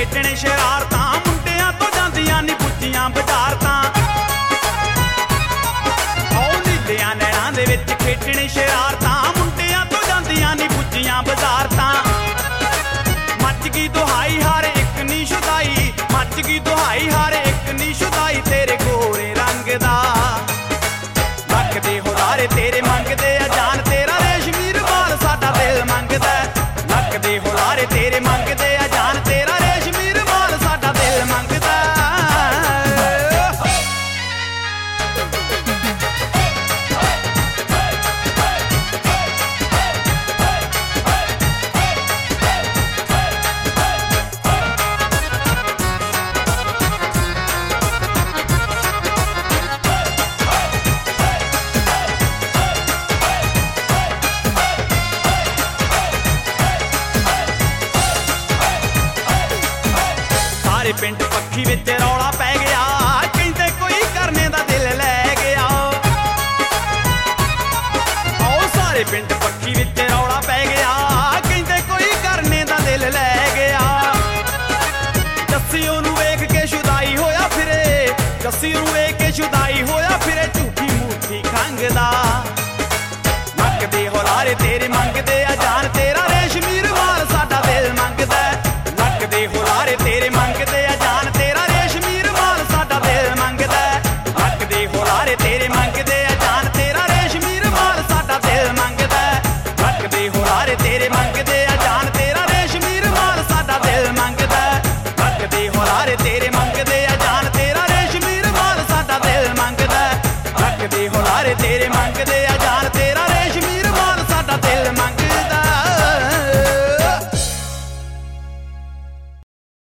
ਖੇਡਣੇ ਸ਼ਰਾਰਤਾਂ, ਮੁੰਡਿਆਂ ਤੋਂ ਜਾਂਦੀਆਂ ਨੀ ਪੁੱਜੀਆਂ ਬਜ਼ਾਰਤਾਂ। ਉਹ ਨੀਲਿਆਂ ਨੈਣਾਂ ਦੇ ਵਿੱਚ ਖੇਡਣੇ ਸ਼ਰਾਰਤਾਂ, ਮੁੰਡਿਆਂ ਤੋਂ ਜਾਂਦੀਆਂ ਨੀ ਪੁੱਜੀਆਂ ਬਜ਼ਾਰਤਾਂ। ਮੱਚ ਗਈ ਦੁਹਾਈ ਹਰ ਇੱਕ ਨੀ ਸ਼ੁਦਾਈ, ਮੱਚ ਗਈ ਦੁਹਾਈ ਹਰ ਇੱਕ ਨੀ ਸ਼ੁਦਾਈ ਤੇਰੇ ਗੋਰੇ ਰੰਗ ਦਾ। ਲੱਕ ਦੇ ਹੁਲਾਰੇ ਤੇਰੇ ਮੰਗਦੇ ਆ ਜਾਨ, ਤੇਰਾ ਰੇਸ਼ਮੀ ਰੁਮਾਲ ਸਾਡਾ ਦਿਲ ਮੰਗਦਾ। ਲੱਕ ਦੇ ਹੁਲਾਰੇ ਤੇਰੇ ਮੰਗਦੇ ਆ ਜਾਨ, ਤੇਰਾ ਰੇਸ਼ਮੀ ਰੁਮਾਲ ਸਾਡਾ ਦਿਲ ਮੰਗਦਾ। ਸਾਰੇ ਪਿੰਡ ਪੱਖੀ ਵਿੱਚ ਰੌਲਾ ਪੈ ਗਿਆ, ਕਹਿੰਦੇ ਕੋਈ ਕਰਨੇ ਦਾ ਦਿਲ ਲੈ ਗਿਆ। ਆਓ ਸਾਰੇ ਪਿੰਡ ਪੱਖੀ ਵਿੱਚ ਰੌਲਾ ਪੈ ਗਿਆ, ਕਹਿੰਦੇ ਕੋਈ ਕਰਨੇ ਦਾ ਦਿਲ ਲੈ ਗਿਆ। ਜੱਸੀ ਉਹਨੂੰ ਵੇਖ ਕੇ ਸ਼ੁਦਾਈ ਹੋਇਆ ਫਿਰੇ, ਜੱਸੀ ਉਹਨੂੰ ਵੇਖ ਕੇ ਸ਼ੁਦਾਈ ਹੋਇਆ ਫਿਰੇ, ਝੂਠੀ ਮੂਠੀ ਖੰਘਦਾ। ਨੱਕ ਦੇ ਹੁਲਾਰੇ ਤੇਰੇ ਮੰਗਦੇ